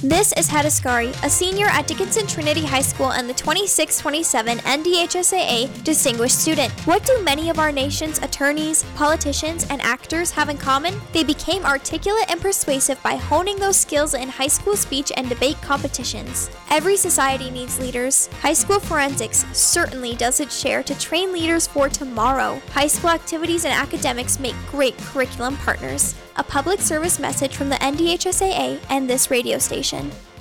This is Hadaskari, a senior at Dickinson Trinity High School and the 26-27 NDHSAA Distinguished Student. What do many of our nation's attorneys, politicians, and actors have in common? They became articulate and persuasive by honing those skills in high school speech and debate competitions. Every society needs leaders. High school forensics certainly does its share to train leaders for tomorrow. High school activities and academics make great curriculum partners. A public service message from the NDHSAA and this radio station.